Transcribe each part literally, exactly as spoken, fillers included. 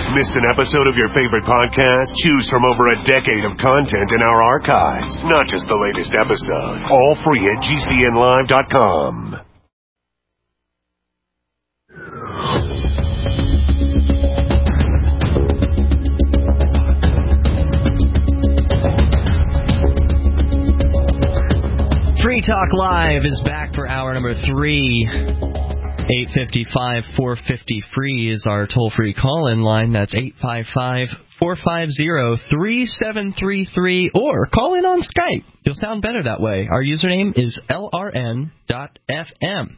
Missed an episode of your favorite podcast? Choose from over a decade of content in our archives. Not just the latest episode. All free at G C N live dot com. Free Talk Live is back for hour number three. eight five five, four five zero, free is our toll-free call-in line. That's eight five five, four five zero, three seven three three. Or call in on Skype. You'll sound better that way. Our username is L R N dot F M.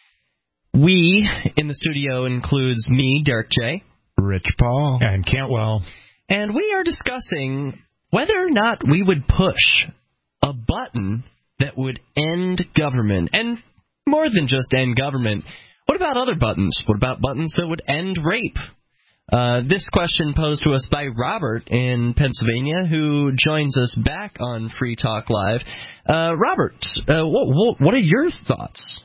We in the studio includes me, Derek J. Rich Paul. And Cantwell. And we are discussing whether or not we would push a button that would end government. And more than just end government, what about other buttons? What about buttons that would end rape? Uh, this question posed to us by Robert in Pennsylvania, who joins us back on Free Talk Live. Uh, Robert, uh, what, what, what are your thoughts?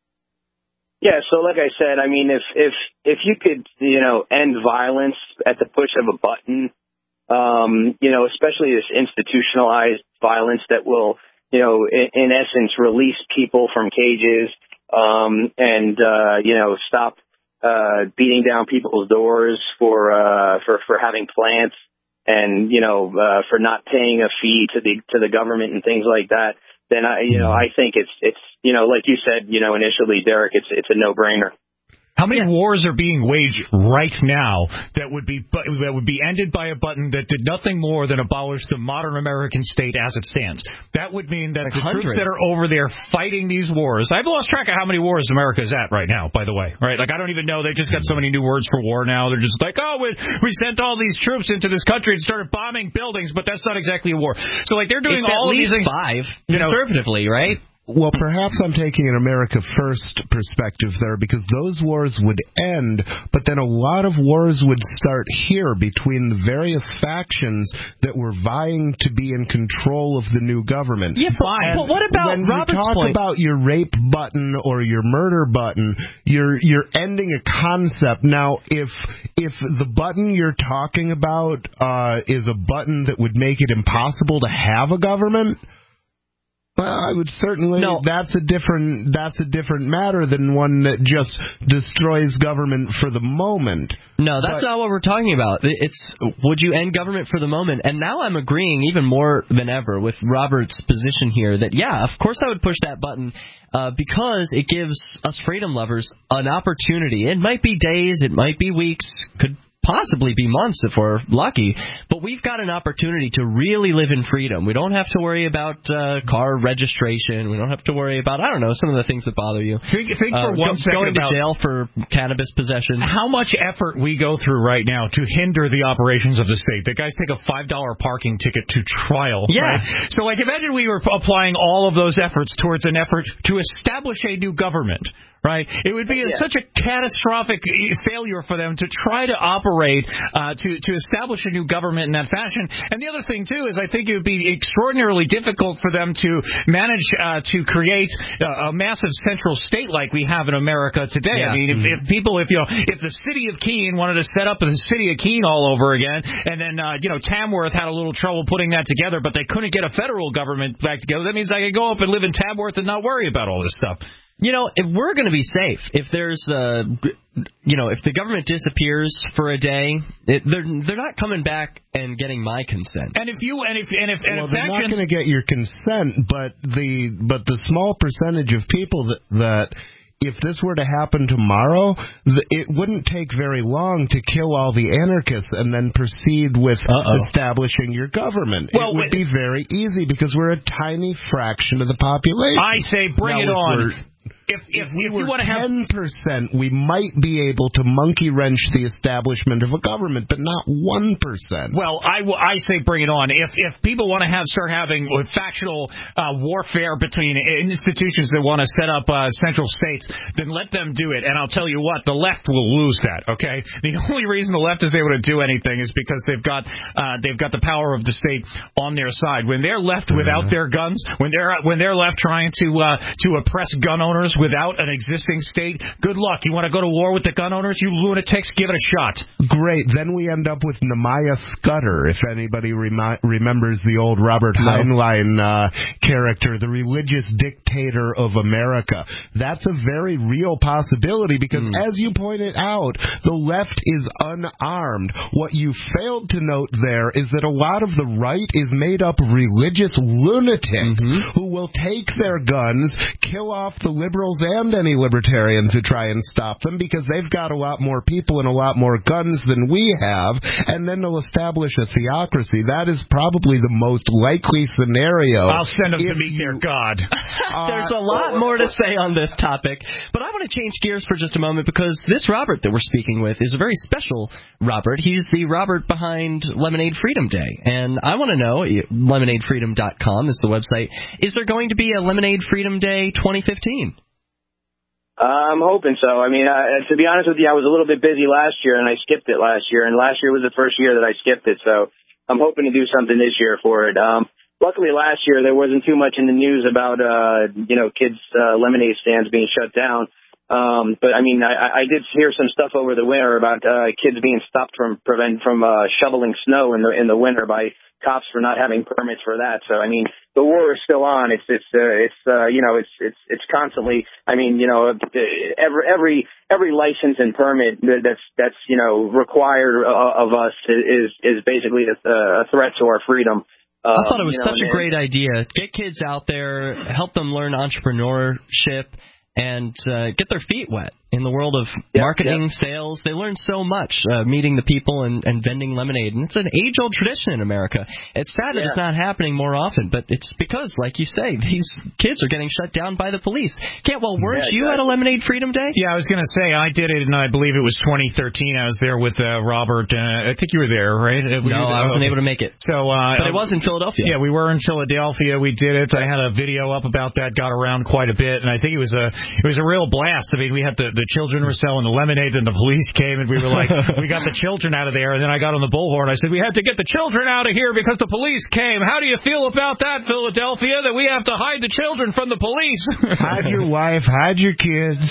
Yeah, so like I said, I mean, if if if you could, you know, end violence at the push of a button, um, you know, especially this institutionalized violence that will, you know, in, in essence, release people from cages, um, and, uh, you know, stop, uh, beating down people's doors for, uh, for, for having plants and, you know, uh, for not paying a fee to the, to the government and things like that, then I, you know, I think it's, it's, you know, like you said, you know, initially, Derek, it's, it's a no-brainer. How many yeah. wars are being waged right now that would be that would be ended by a button that did nothing more than abolish the modern American state as it stands? That would mean that like the hundreds. troops that are over there fighting these wars. I've lost track of how many wars America is at right now, by the way. Right? Like, I don't even know. They just got so many new words for war now. They're just like, oh, we, we sent all these troops into this country and started bombing buildings, but that's not exactly a war. So, like, they're doing it's all at of least these things. five, you know, conservatively, right? Well, perhaps I'm taking an America First perspective there, because those wars would end, but then a lot of wars would start here between the various factions that were vying to be in control of the new government. Yeah, fine. But what about when Robert's you talk point? about your rape button or your murder button, you're you're ending a concept. Now, if if the button you're talking about uh, is a button that would make it impossible to have a government, well, I would certainly. No. That's a different. That's a different matter than one that just destroys government for the moment. No, that's but, not what we're talking about. It's would you end government for the moment? And now I'm agreeing even more than ever with Robert's position here that yeah, of course I would push that button uh, because it gives us freedom lovers an opportunity. It might be days, it might be weeks, could possibly be months if we're lucky, but we've got an opportunity to really live in freedom. We don't have to worry about uh, car registration. We don't have to worry about, I don't know, some of the things that bother you. Think, think for uh, one go, second going about to jail for cannabis possession. How much effort we go through right now to hinder the operations of the state. The guys take a five dollar parking ticket to trial. Yeah. Right? So, like, imagine we were applying all of those efforts towards an effort to establish a new government. Right? It would be a, yeah. such a catastrophic failure for them to try to operate, uh, to, to establish a new government in that fashion. And the other thing, too, is I think it would be extraordinarily difficult for them to manage uh, to create a, a massive central state like we have in America today. Yeah. I mean, if, if people, if, you know, if the city of Keene wanted to set up the city of Keene all over again, and then, uh, you know, Tamworth had a little trouble putting that together, but they couldn't get a federal government back together, that means I could go up and live in Tamworth and not worry about all this stuff. You know, if we're going to be safe, if there's, uh, you know, if the government disappears for a day, it, they're they're not coming back and getting my consent. And if you and if and if and well, if they're factions... not going to get your consent, but the but the small percentage of people that that. If this were to happen tomorrow, it wouldn't take very long to kill all the anarchists and then proceed with Uh-oh. establishing your government. Well, it would be very easy because we're a tiny fraction of the population. I say bring now, it on. If, if, if we if were you want to have ten percent, we might be able to monkey wrench the establishment of a government, but not one percent. Well, I, I say bring it on. If if people want to have start having factional uh, warfare between institutions that want to set up uh, central states, then let them do it. And I'll tell you what, the left will lose that. Okay, the only reason the left is able to do anything is because they've got uh, they've got the power of the state on their side. When they're left without their guns, when they're when they're left trying to uh, to oppress gun owners laws without an existing state, good luck. You want to go to war with the gun owners? You lunatics, give it a shot. Great. Then we end up with Nehemiah Scudder, if anybody remi- remembers the old Robert no. Heinlein uh, character, the religious dictator of America. That's a very real possibility because, mm. as you pointed out, the left is unarmed. What you failed to note there is that a lot of the right is made up of religious lunatics mm-hmm. who will take their guns, kill off the liberals and any libertarians who try and stop them because they've got a lot more people and a lot more guns than we have, and then they'll establish a theocracy. That is probably the most likely scenario. I'll send them to meet their God. Uh, There's a lot more to say on this topic, but I want to change gears for just a moment because this Robert that we're speaking with is a very special Robert. He's the Robert behind Lemonade Freedom Day, and I want to know, lemonade freedom dot com is the website, is there going to be a Lemonade Freedom Day twenty fifteen? I'm hoping so. I mean, uh, to be honest with you, I was a little bit busy last year, and I skipped it last year, and last year was the first year that I skipped it, so I'm hoping to do something this year for it. Um, luckily, last year, there wasn't too much in the news about, uh, you know, kids' uh, lemonade stands being shut down. Um, but, I mean, I, I did hear some stuff over the winter about uh, kids being stopped from prevent from uh, shoveling snow in the in the winter by cops for not having permits for that. So, I mean, the war is still on. It's it's uh, it's uh, you know it's it's it's constantly. I mean, you know, every every every license and permit that's that's you know required of us is is basically a, a threat to our freedom. I thought it was um, you know, such a great idea. Get kids out there, help them learn entrepreneurship, and uh, get their feet wet in the world of yep, marketing, yep. sales. They learn so much uh, meeting the people and, and vending lemonade. And it's an age-old tradition in America. It's sad that yeah. it's not happening more often, but it's because, like you say, these kids are getting shut down by the police. Cantwell, weren't yeah, you exactly. at a Lemonade Freedom Day? Yeah, I was going to say, I did it, and I believe it was twenty thirteen. I was there with uh, Robert. Uh, I think you were there, right? Were no, I wasn't oh, able to make it. So, uh, But it was in Philadelphia. Yeah, we were in Philadelphia. We did it. I had a video up about that, got around quite a bit, and I think it was a it was a real blast. I mean, we had the, the children were selling the lemonade, and the police came, and we were like, we got the children out of there, and then I got on the bullhorn. I said, we had to get the children out of here because the police came. How do you feel about that, Philadelphia, that we have to hide the children from the police? Hide your wife, hide your kids.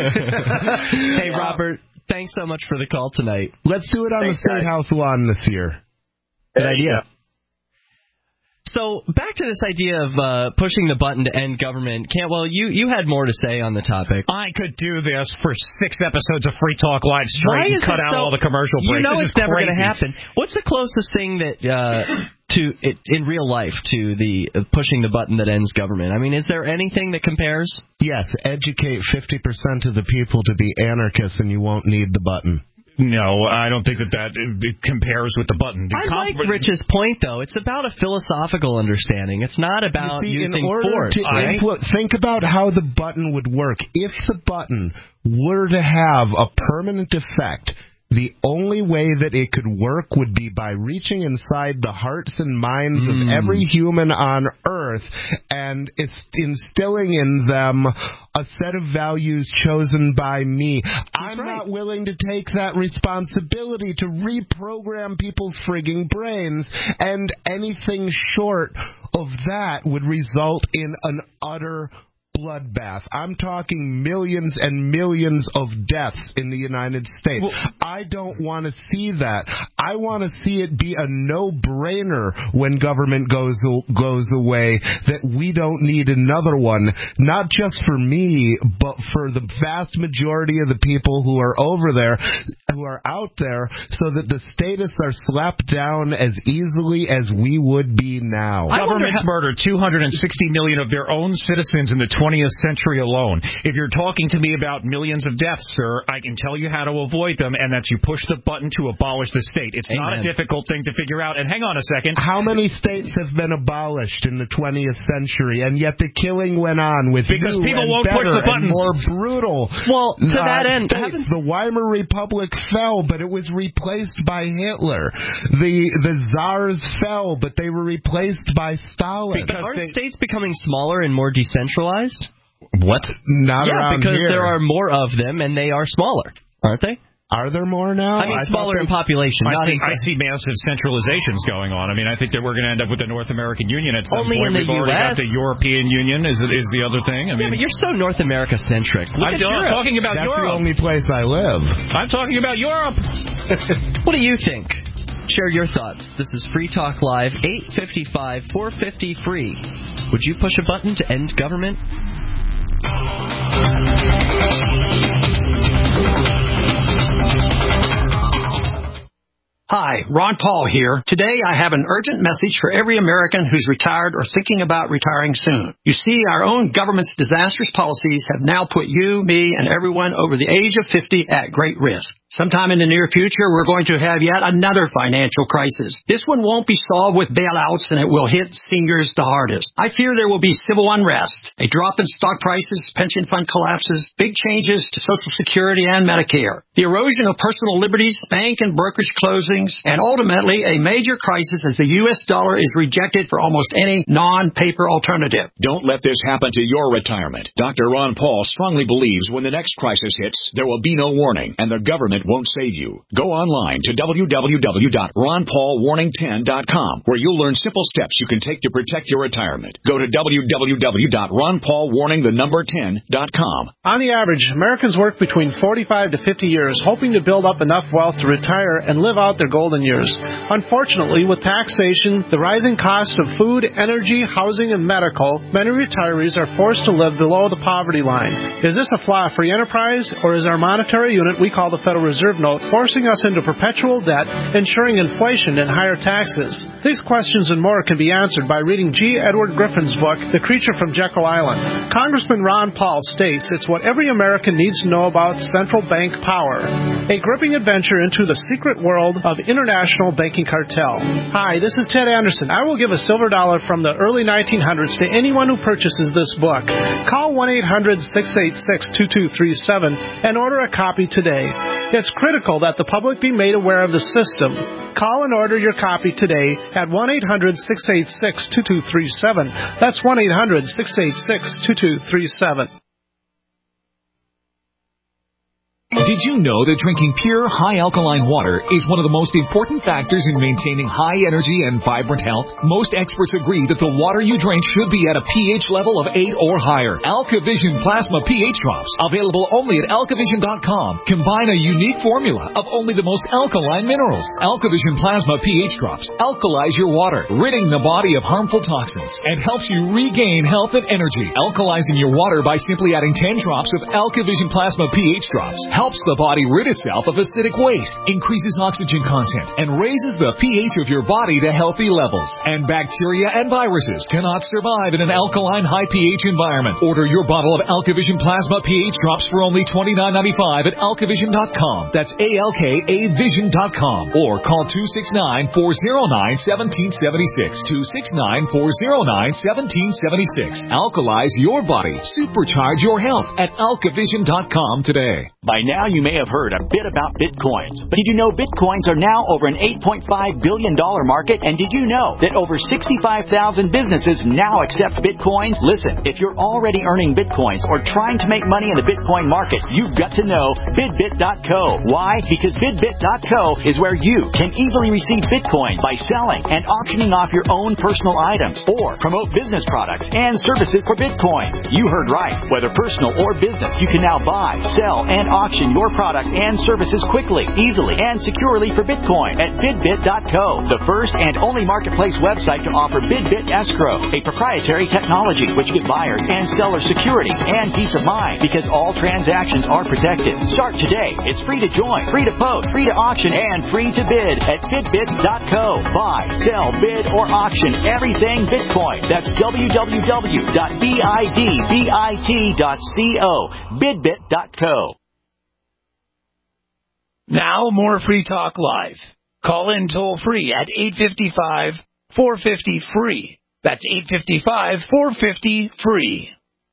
Hey, Robert, thanks so much for the call tonight. Let's do it on thanks, the State House lawn this year. Good idea. So back to this idea of uh, pushing the button to end government. Cantwell, you, you had more to say on the topic. I could do this for six episodes of Free Talk Live straight and cut out so, all the commercial breaks. You know this it's never going to happen. What's the closest thing that uh, to it, in real life to the uh, pushing the button that ends government? I mean, is there anything that compares? Yes, educate fifty percent of the people to be anarchists, and you won't need the button. No, I don't think that that it compares with the button. The I like Rich's point, though. It's about a philosophical understanding. It's not about see, using in order force. To right? influ- think about how the button would work. If the button were to have a permanent effect, the only way that it could work would be by reaching inside the hearts and minds mm. of every human on Earth and instilling in them a set of values chosen by me. He's I'm right. not willing to take that responsibility to reprogram people's frigging brains, and anything short of that would result in an utter bloodbath. I'm talking millions and millions of deaths in the United States. Well, I don't want to see that. I want to see it be a no-brainer when government goes goes away, that we don't need another one, not just for me, but for the vast majority of the people who are over there, who are out there, so that the statists are slapped down as easily as we would be now. Government's murdered two hundred sixty million of their own citizens in the twentieth century alone. If you're talking to me about millions of deaths, sir, I can tell you how to avoid them, and that's you push the button to abolish the state. It's Amen. Not a difficult thing to figure out. And hang on a second. How many states have been abolished in the twentieth century, and yet the killing went on with because new people and won't push the buttons. More brutal. Well, to uh, that end, states. The Weimar Republic fell, but it was replaced by Hitler. The the Tsars fell, but they were replaced by Stalin. Because aren't they, states becoming smaller and more decentralized? What? Not yeah, around because here. there are more of them, and they are smaller, aren't they? Are there more now? I mean, I smaller in population. I Not see, in I see massive centralizations going on. I mean, I think that we're going to end up with the North American Union at some Only point. in the We've already U S got the European Union is is the other thing. I mean, yeah, but you're so North America centric. I'm talking about That's Europe. the only place I live. I'm talking about Europe. What do you think? Share your thoughts. This is Free Talk Live, eight five five, four five zero, free. Would you push a button to end government? Hi, Ron Paul here. Today I have an urgent message for every American who's retired or thinking about retiring soon. You see, our own government's disastrous policies have now put you, me, and everyone over the age of fifty at great risk. Sometime in the near future, we're going to have yet another financial crisis. This one won't be solved with bailouts, and it will hit seniors the hardest. I fear there will be civil unrest, a drop in stock prices, pension fund collapses, big changes to Social Security and Medicare, the erosion of personal liberties, bank and brokerage closings, and ultimately a major crisis as the U S dollar is rejected for almost any non-paper alternative. Don't let this happen to your retirement. Doctor Ron Paul strongly believes when the next crisis hits, there will be no warning, and the government won't save you. Go online to w w w dot ron paul warning ten dot com, where you'll learn simple steps you can take to protect your retirement. Go to w w w dot ron paul warning the number ten dot com. On the average, Americans work between forty-five to fifty years, hoping to build up enough wealth to retire and live out their golden years. Unfortunately, with taxation, the rising cost of food, energy, housing, and medical, many retirees are forced to live below the poverty line. Is this a flaw free enterprise, or is our monetary unit we call the Federal Reserve Note forcing us into perpetual debt, ensuring inflation and higher taxes? These questions and more can be answered by reading G. Edward Griffin's book, The Creature from Jekyll Island. Congressman Ron Paul states it's what every American needs to know about central bank power, a gripping adventure into the secret world of international banking cartel. Hi, this is Ted Anderson. I will give a silver dollar from the early nineteen hundreds to anyone who purchases this book. Call one eight hundred, six eight six, two two three seven and order a copy today. It's critical that the public be made aware of the system. Call and order your copy today at one eight hundred, six eight six, two two three seven. That's one eight hundred, six eight six, two two three seven. Did you know that drinking pure, high-alkaline water is one of the most important factors in maintaining high energy and vibrant health? Most experts agree that the water you drink should be at a pH level of eight or higher. AlkaVision Plasma pH Drops, available only at alkavision dot com, combine a unique formula of only the most alkaline minerals. AlkaVision Plasma pH Drops alkalize your water, ridding the body of harmful toxins, and helps you regain health and energy. Alkalizing your water by simply adding ten drops of AlkaVision Plasma pH Drops helps the body rid itself of acidic waste, increases oxygen content, and raises the pH of your body to healthy levels. And bacteria and viruses cannot survive in an alkaline high pH environment. Order your bottle of AlkaVision Plasma pH Drops for only twenty-nine ninety-five at alkavision dot com. That's A L K A vision dot com. Or call two six nine, four oh nine, one seven seven six. two six nine, four oh nine, one seven seven six. Alkalize your body. Supercharge your health at alkavision dot com today. By now, you may have heard a bit about Bitcoins. But did you know Bitcoins are now over an eight point five billion dollars market? And did you know that over sixty-five thousand businesses now accept Bitcoins? Listen, if you're already earning Bitcoins or trying to make money in the Bitcoin market, you've got to know Bidbit dot co. Why? Because Bidbit dot co is where you can easily receive Bitcoin by selling and auctioning off your own personal items or promote business products and services for Bitcoin. You heard right. Whether personal or business, you can now buy, sell, and auction your products and services quickly, easily, and securely for Bitcoin at Bidbit dot co, the first and only marketplace website to offer Bidbit Escrow, a proprietary technology which gives buyers and sellers security and peace of mind because all transactions are protected. Start today. It's free to join, free to post, free to auction, and free to bid at Bidbit dot co. Buy, sell, bid, or auction everything Bitcoin. That's w w w dot bidbit dot co. Bidbit dot co. Now, more Free Talk Live. Call in toll-free at eight five five, four five zero, free. That's eight five five, four five zero, free.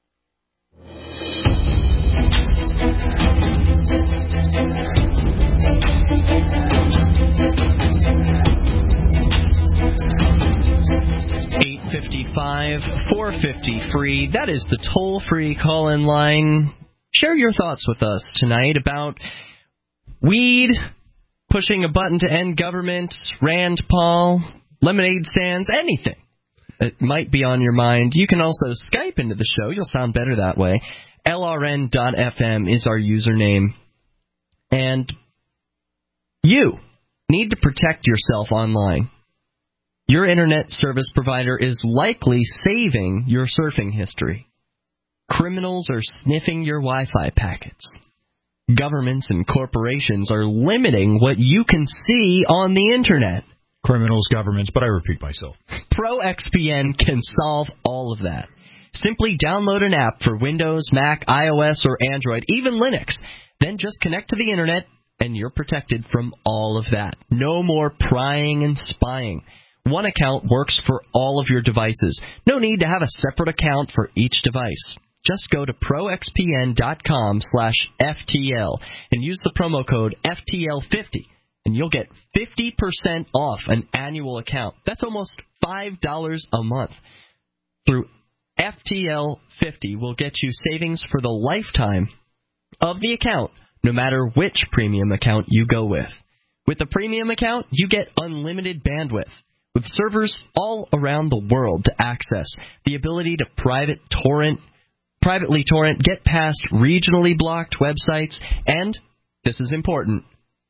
eight five five, four five zero, free. That is the toll-free call-in line. Share your thoughts with us tonight about weed, pushing a button to end government, Rand Paul, lemonade stands, anything that might be on your mind. You can also Skype into the show. You'll sound better that way. L R N dot F M is our username. And you need to protect yourself online. Your internet service provider is likely saving your surfing history. Criminals are sniffing your Wi-Fi packets. Governments and corporations are limiting what you can see on the internet. Criminals, governments, but I repeat myself. ProXPN can solve all of that. Simply download an app for Windows, Mac, iOS, or Android, even Linux. Then just connect to the internet, and you're protected from all of that. No more prying and spying. One account works for all of your devices. No need to have a separate account for each device. Just go to proxpn.com slash FTL and use the promo code F T L fifty, and you'll get fifty percent off an annual account. That's almost five dollars a month. Through F T L fifty will get you savings for the lifetime of the account, no matter which premium account you go with. With the premium account, you get unlimited bandwidth, with servers all around the world to access, the ability to private torrent, privately torrent, get past regionally blocked websites, and, this is important,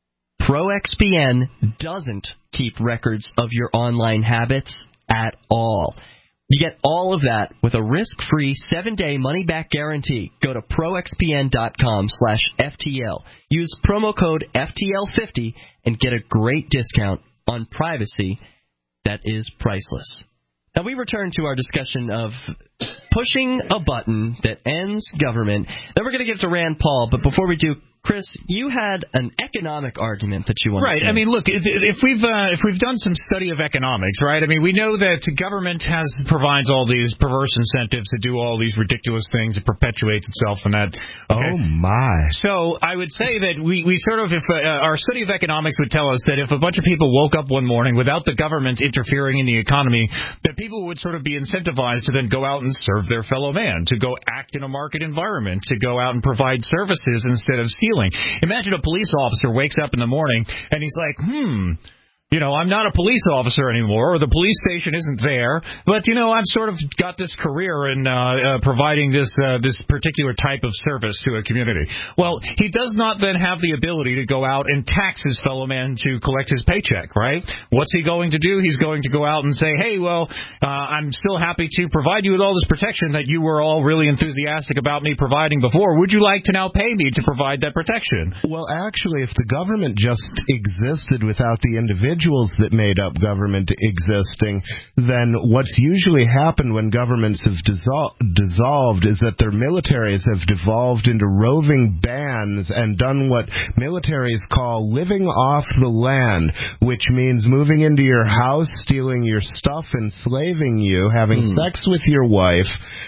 ProXPN doesn't keep records of your online habits at all. You get all of that with a risk-free seven-day money-back guarantee. Go to proxpn.com slash FTL. Use promo code F T L fifty and get a great discount on privacy that is priceless. Now we return to our discussion of pushing a button that ends government. Then we're going to get to Rand Paul, but before we do, Chris, you had an economic argument that you wanted right. to I mean, look, if we've uh, if we've done some study of economics, right? I mean, we know that government has provides all these perverse incentives to do all these ridiculous things. It perpetuates itself and that. Okay? Oh my! So I would say that we, we sort of, if uh, our study of economics would tell us that if a bunch of people woke up one morning without the government interfering in the economy, that people would sort of be incentivized to then go out and serve their fellow man, to go act in a market environment, to go out and provide services instead of stealing. Imagine a police officer wakes up in the morning and he's like, hmm, you know, I'm not a police officer anymore, or the police station isn't there, but, you know, I've sort of got this career in uh, uh, providing this uh, this particular type of service to a community. Well, he does not then have the ability to go out and tax his fellow man to collect his paycheck, right? What's he going to do? He's going to go out and say, hey, well, uh, I'm still happy to provide you with all this protection that you were all really enthusiastic about me providing before. Would you like to now pay me to provide that protection? Well, actually, if the government just existed without the individual that made up government existing, then what's usually happened when governments have dissol- dissolved is that their militaries have devolved into roving bands and done what militaries call living off the land, which means moving into your house, stealing your stuff, enslaving you, having mm. sex with your wife,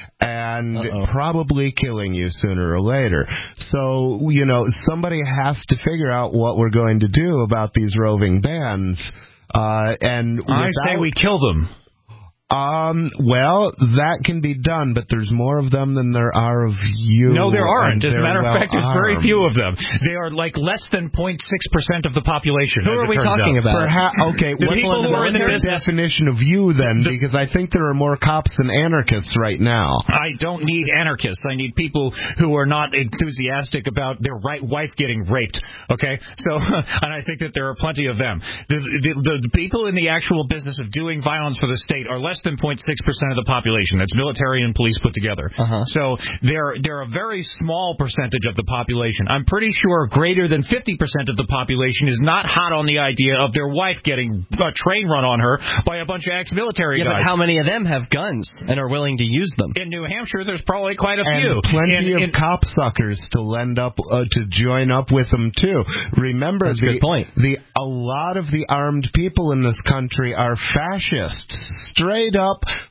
and Uh-oh. probably killing you sooner or later. So, you know, somebody has to figure out what we're going to do about these roving bands. Uh, and I without, say we kill them. Um, well, that can be done, but there's more of them than there are of you. No, there aren't. As a matter well of fact, there's very few of them. They are like less than zero point six percent of the population. Who as are we talking out. about? Perhaps, okay, the what people who are in the business, definition of you then? The, because I think there are more cops than anarchists right now. I don't need anarchists. I need people who are not enthusiastic about their right wife getting raped. Okay, so and I think that there are plenty of them. The, the, the, the people in the actual business of doing violence for the state are less than zero point six percent of the population. That's military and police put together. Uh-huh. So they're they're a very small percentage of the population. I'm pretty sure greater than fifty percent of the population is not hot on the idea of their wife getting a train run on her by a bunch of ex-military yeah, guys. But how many of them have guns and are willing to use them? In New Hampshire, there's probably quite a and few. Plenty in, of in, copsuckers to lend up uh, to join up with them too. Remember, That's the, a good point. the a lot of the armed people in this country are fascists, straight up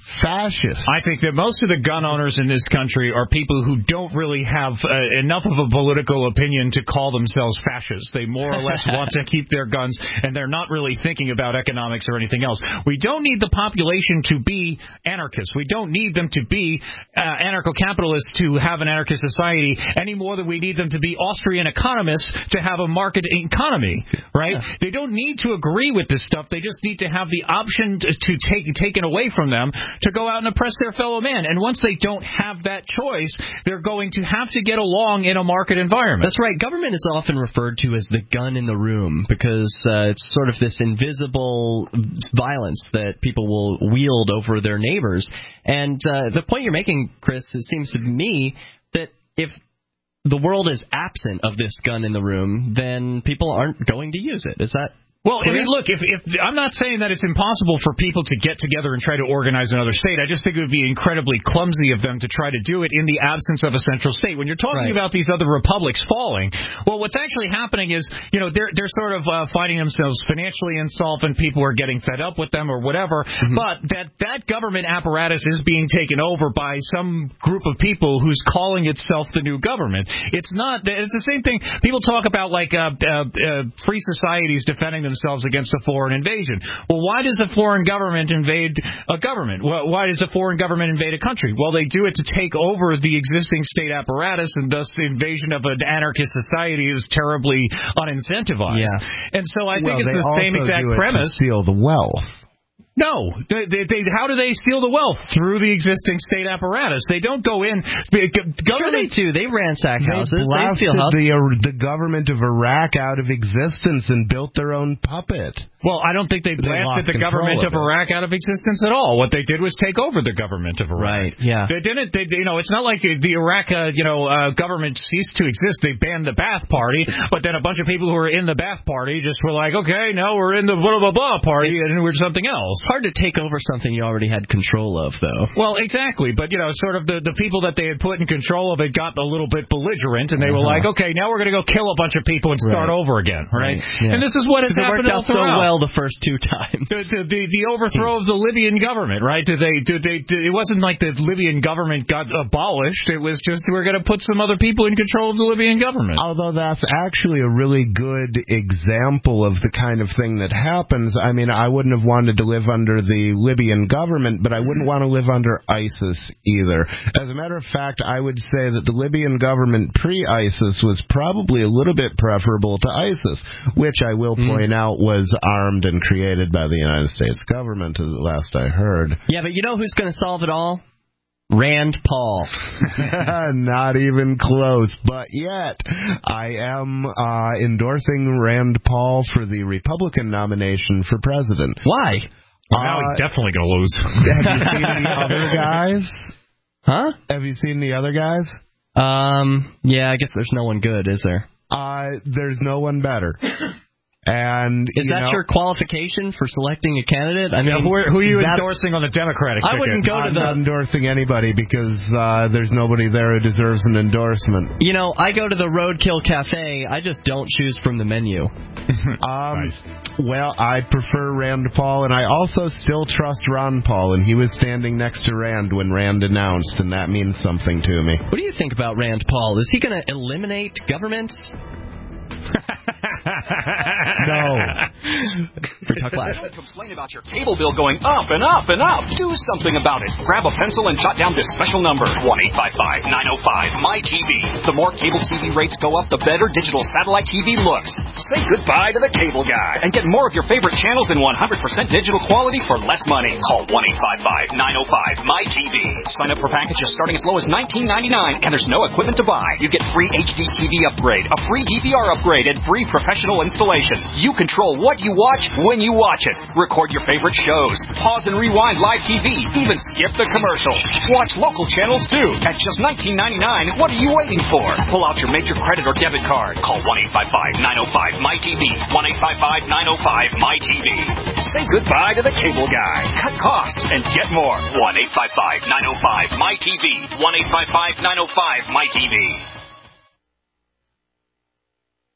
fascist. I think that most of the gun owners in this country are people who don't really have uh, enough of a political opinion to call themselves fascists. They more or less want to keep their guns, and they're not really thinking about economics or anything else. We don't need the population to be anarchists. We don't need them to be uh, anarcho-capitalists to have an anarchist society any more than we need them to be Austrian economists to have a market economy, right? Yeah. They don't need to agree with this stuff. They just need to have the option to, to take taken away from them to go out and oppress their fellow man. And once they don't have that choice, they're going to have to get along in a market environment. That's right. Government is often referred to as the gun in the room because uh, it's sort of this invisible violence that people will wield over their neighbors. And uh, the point you're making, Chris, it seems to me that if the world is absent of this gun in the room, then people aren't going to use it. Is that... Well, I mean, look, if, if I'm not saying that it's impossible for people to get together and try to organize another state. I just think it would be incredibly clumsy of them to try to do it in the absence of a central state. When you're talking right. about these other republics falling, well, what's actually happening is, you know, they're they're sort of uh, finding themselves financially insolvent. People are getting fed up with them or whatever. Mm-hmm. But that that government apparatus is being taken over by some group of people who's calling itself the new government. It's not. It's the same thing. People talk about like uh, uh, uh, free societies defending themselves against a foreign invasion. Well, why does a foreign government invade a government? Well, why does a foreign government invade a country? Well, they do it to take over the existing state apparatus, and thus the invasion of an anarchist society is terribly unincentivized. Yeah. And so I think well, it's the same exact do it premise. To steal the wealth. No. They, they, they, how do they steal the wealth? Through the existing state apparatus. They don't go in. Government, sure they do. They ransack houses. They blasted they steal houses. The, the government of Iraq out of existence and built their own puppet. Well, I don't think they blasted they the government of, of Iraq out of existence at all. What they did was take over the government of Iraq. Right, yeah. They didn't, they, you know, it's not like the Iraq, uh, you know, uh, government ceased to exist. They banned the Ba'ath Party, but then a bunch of people who were in the Ba'ath Party just were like, okay, now we're in the blah, blah, blah party, and we're something else. It's hard to take over something you already had control of, though. Well, exactly, but, you know, sort of the, the people that they had put in control of it got a little bit belligerent, and they uh-huh. were like, okay, now we're going to go kill a bunch of people and start right. over again, right? right. Yeah. And this is what has happened all throughout. It worked out so well the first two times. The, the, the, the overthrow of the Libyan government, right? Did they, did they, did, it wasn't like the Libyan government got abolished. It was just we're going to put some other people in control of the Libyan government. Although that's actually a really good example of the kind of thing that happens. I mean, I wouldn't have wanted to live under the Libyan government, but I wouldn't want to live under ISIS either. As a matter of fact, I would say that the Libyan government pre-ISIS was probably a little bit preferable to ISIS, which I will mm. point out was armed and created by the United States government, at last I heard. Yeah, but you know who's going to solve it all? Rand Paul. Not even close, but yet I am uh, endorsing Rand Paul for the Republican nomination for president. Why? Well, now uh, he's definitely going to lose. Have you seen the other guys? Huh? Have you seen the other guys? Um. Yeah, I guess there's no one good, is there? Uh, there's no one better. And is you that know, your qualification for selecting a candidate? I mean, yeah, who, are, who are you endorsing on the Democratic ticket? I wouldn't go I'm to the. not endorsing anybody because uh, there's nobody there who deserves an endorsement. You know, I go to the Roadkill Cafe. I just don't choose from the menu. um, nice. Well, I prefer Rand Paul, and I also still trust Ron Paul, and he was standing next to Rand when Rand announced, and that means something to me. What do you think about Rand Paul? Is he going to eliminate government? No. Free Talk Live. Complain about your cable bill going up and up and up. Do something about it. Grab a pencil and jot down this special number, one eight five five, nine oh five, M Y T V. The more cable T V rates go up, the better digital satellite T V looks. Say goodbye to the cable guy and get more of your favorite channels in one hundred percent digital quality for less money. Call one eight five five, nine oh five, M Y T V. Sign up for packages starting as low as nineteen ninety-nine, and there's no equipment to buy. You get free H D T V upgrade, a free D V R upgrade, and free professional installation. You control what you watch when you watch it. Record your favorite shows. Pause and rewind live T V. Even skip the commercial. Watch local channels too. At just nineteen ninety-nine, what are you waiting for? Pull out your major credit or debit card. Call one eight five five, nine oh five, M Y T V. one eight five five, nine oh five, M Y T V. Say goodbye to the cable guy. Cut costs and get more. one eight five five, nine oh five, M Y T V. one eight five five, nine oh five, M Y T V. A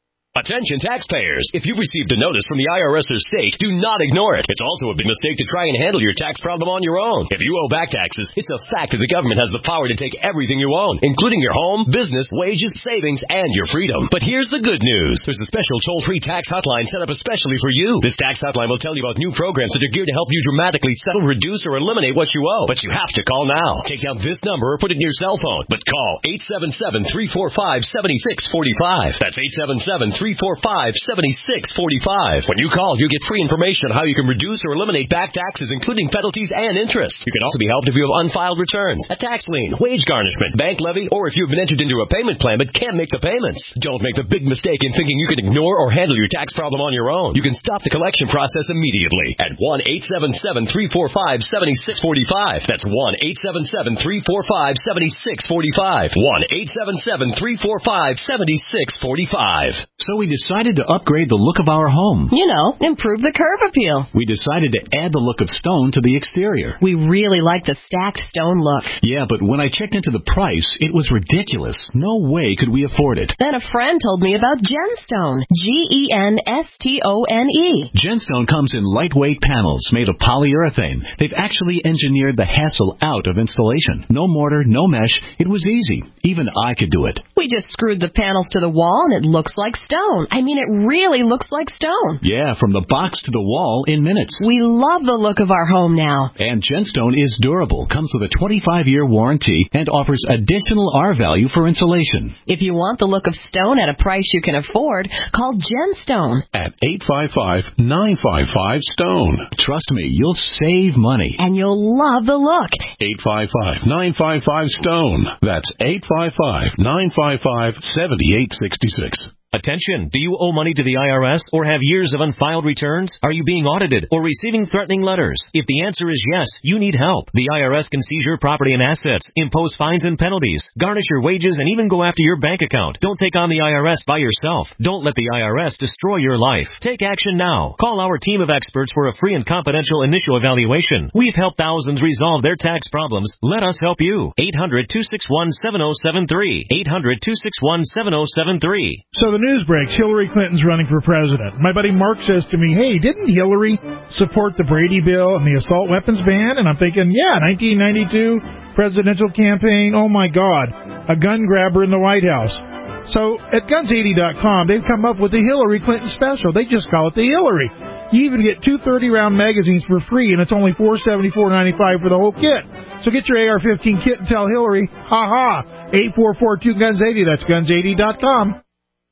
Attention taxpayers. If you've received a notice from the I R S or state, do not ignore it. It's also a big mistake to try and handle your tax problem on your own. If you owe back taxes, it's a fact that the government has the power to take everything you own, including your home, business, wages, savings, and your freedom. But here's the good news. There's a special toll-free tax hotline set up especially for you. This tax hotline will tell you about new programs that are geared to help you dramatically settle, reduce, or eliminate what you owe. But you have to call now. Take down this number or put it in your cell phone. But call eight seven seven, three four five, seven six four five. That's eight seven seven, three four five, seven six four five. When you call, you get free information on how you can reduce or eliminate back taxes, including penalties and interest. You can also be helped if you have unfiled returns, a tax lien, wage garnishment, bank levy, or if you've been entered into a payment plan but can't make the payments. Don't make the big mistake in thinking you can ignore or handle your tax problem on your own. You can stop the collection process immediately at one eight seven seven, three four five, seven six four five. That's one eight seven seven, three four five, seven six four five. one eight seven seven, three four five, seven six four five. So we decided to upgrade the look of our home. You know, improve the curb appeal. We decided to add the look of stone to the exterior. We really like the stacked stone look. Yeah, but when I checked into the price, it was ridiculous. No way could we afford it. Then a friend told me about Genstone. G E N S T O N E. Genstone comes in lightweight panels made of polyurethane. They've actually engineered the hassle out of installation. No mortar, no mesh. It was easy. Even I could do it. We just screwed the panels to the wall and it looks like stone. I mean, it really looks like stone. Yeah, from the box to the wall in minutes. We love the look of our home now. And Genstone is durable, comes with a twenty-five year warranty, and offers additional R value for insulation. If you want the look of stone at a price you can afford, call Genstone at eight five five, nine five five, STONE. Trust me, you'll save money. And you'll love the look. eight five five, nine five five, STONE. That's eight five five, nine five five, seven eight six six. Attention, do you owe money to the I R S or have years of unfiled returns? Are you being audited or receiving threatening letters? If the answer is yes, you need help. The I R S can seize your property and assets, impose fines and penalties, garnish your wages, and even go after your bank account. Don't take on the I R S by yourself. Don't let the I R S destroy your life. Take action now. Call our team of experts for a free and confidential initial evaluation. We've helped thousands resolve their tax problems. Let us help you. eight hundred, two six one, seven oh seven three. eight hundred, two six one, seven oh seven three. So the news breaks. Hillary Clinton's running for president. My buddy Mark says to me, hey, didn't Hillary support the Brady bill and the assault weapons ban? And I'm thinking, yeah, nineteen ninety-two presidential campaign. Oh, my God, a gun grabber in the White House. So at guns eighty dot com, they've come up with the Hillary Clinton special. They just call it the Hillary. You even get two thirty round magazines for free, and it's only four seventy-four ninety-five for the whole kit. So get your A R fifteen kit and tell Hillary, ha-ha, eight four four two guns eighty. That's guns eighty dot com.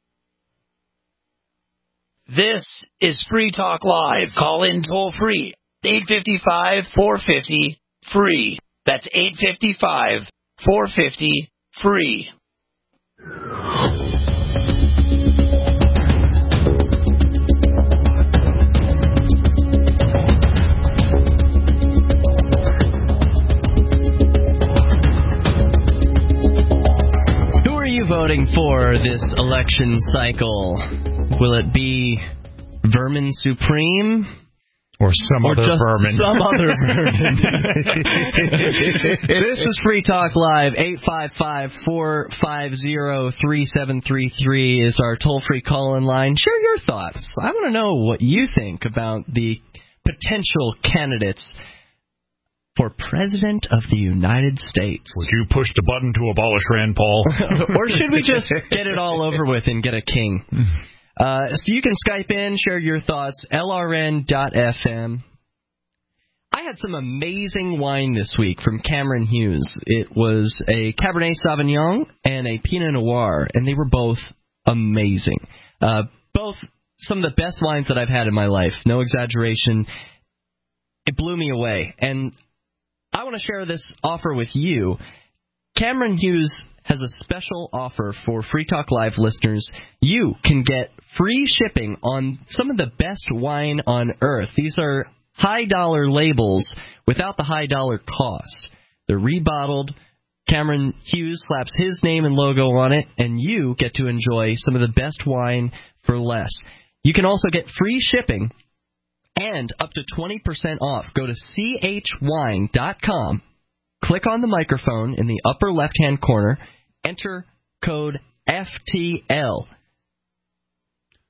This is Free Talk Live. Call in toll free. eight five five, four five zero, free. That's eight five five, four five zero, free. Who are you voting for this election cycle? Will it be Vermin Supreme? Or some or other just vermin. Some other vermin. This is Free Talk Live. eight five five, four five zero, three seven three three is our toll-free call-in line. Share your thoughts. I want to know what you think about the potential candidates for President of the United States. Would you push the button to abolish Rand Paul? Or should we just get it all over with and get a king? Uh, so you can Skype in, share your thoughts, L R N dot F M. I had some amazing wine this week from Cameron Hughes. It was a Cabernet Sauvignon and a Pinot Noir, and they were both amazing. Uh, both some of the best wines that I've had in my life, no exaggeration. It blew me away, and I want to share this offer with you. Cameron Hughes has a special offer for Free Talk Live listeners. You can get free shipping on some of the best wine on earth. These are high-dollar labels without the high-dollar cost. They're rebottled. Cameron Hughes slaps his name and logo on it, and you get to enjoy some of the best wine for less. You can also get free shipping and up to twenty percent off. Go to C H wine dot com. Click on the microphone in the upper left-hand corner. Enter code F T L.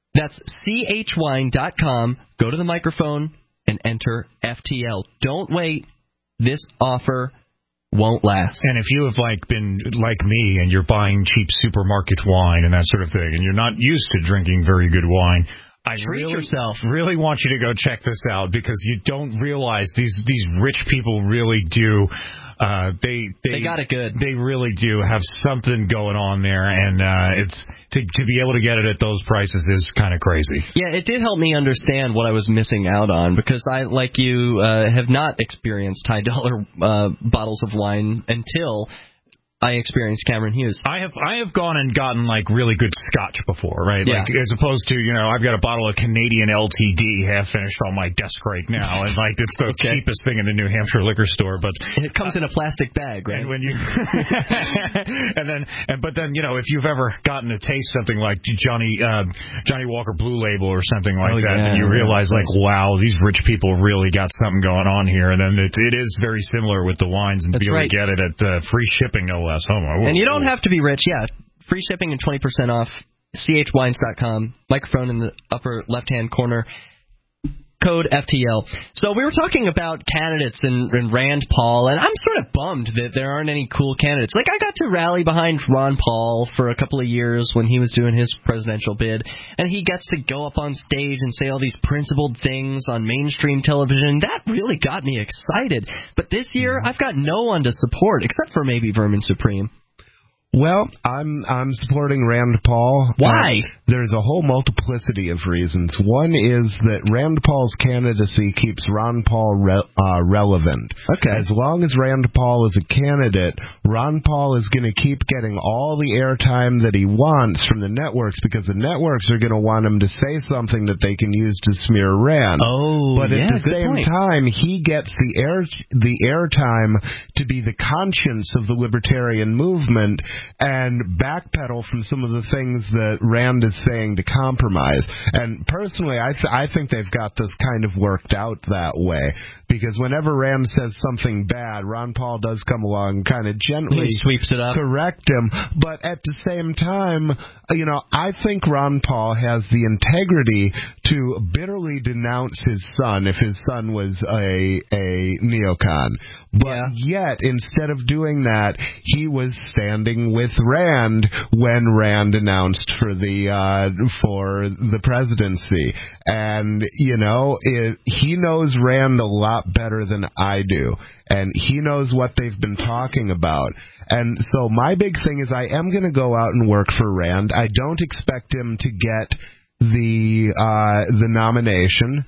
That's C H wine dot com. Go to the microphone and enter F T L. Don't wait. This offer won't last. And if you have like been like me and you're buying cheap supermarket wine and that sort of thing, and you're not used to drinking very good wine, I Treat really, yourself. really want you to go check this out, because you don't realize these these rich people really do. Uh, they, they they got it good. They really do have something going on there, and uh, it's to to be able to get it at those prices is kind of crazy. Yeah, it did help me understand what I was missing out on, because I, like you, uh, have not experienced high dollar uh, bottles of wine until I experienced Cameron Hughes. I have I have gone and gotten like really good scotch before, right? Yeah. Like, as opposed to, you know, I've got a bottle of Canadian L T D half finished on my desk right now, and like it's the Okay. cheapest thing in the New Hampshire liquor store. But it comes uh, in a plastic bag, right? And when you and then and but then you know, if you've ever gotten to taste something like Johnny uh, Johnny Walker Blue Label or something like Oh, that, yeah, then you yeah, realize like, nice. wow, these rich people really got something going on here. And then it, it is very similar with the wines, and to That's be able right. to get it at uh, free shipping, no less. Oh my! And you don't have to be rich, yeah. Free shipping and twenty percent off. C H wines dot com. Microphone in the upper left-hand corner. Code F T L. So we were talking about candidates and, and Rand Paul, and I'm sort of bummed that there aren't any cool candidates. Like, I got to rally behind Ron Paul for a couple of years when he was doing his presidential bid, and he gets to go up on stage and say all these principled things on mainstream television. That really got me excited. But this year, I've got no one to support, except for maybe Vermin Supreme. Well, I'm I'm supporting Rand Paul. Why? Uh, there's a whole multiplicity of reasons. One is that Rand Paul's candidacy keeps Ron Paul re- uh, relevant. Okay. As long as Rand Paul is a candidate, Ron Paul is going to keep getting all the airtime that he wants from the networks, because the networks are going to want him to say something that they can use to smear Rand. Oh, but yeah, at the good same point. time, he gets the air the airtime to be the conscience of the libertarian movement and backpedal from some of the things that Rand is saying to compromise. And personally, I th- I think they've got this kind of worked out that way, because whenever Rand says something bad, Ron Paul does come along and kind of gently He sweeps it up. correct him. But at the same time, you know, I think Ron Paul has the integrity to bitterly denounce his son if his son was a a neocon. But Yeah. yet, instead of doing that, he was standing with Rand when Rand announced for the uh, for the presidency. And, you know, it, he knows Rand a lot better than I do. And he knows what they've been talking about. And so my big thing is I am going to go out and work for Rand. I don't expect him to get the uh, the nomination.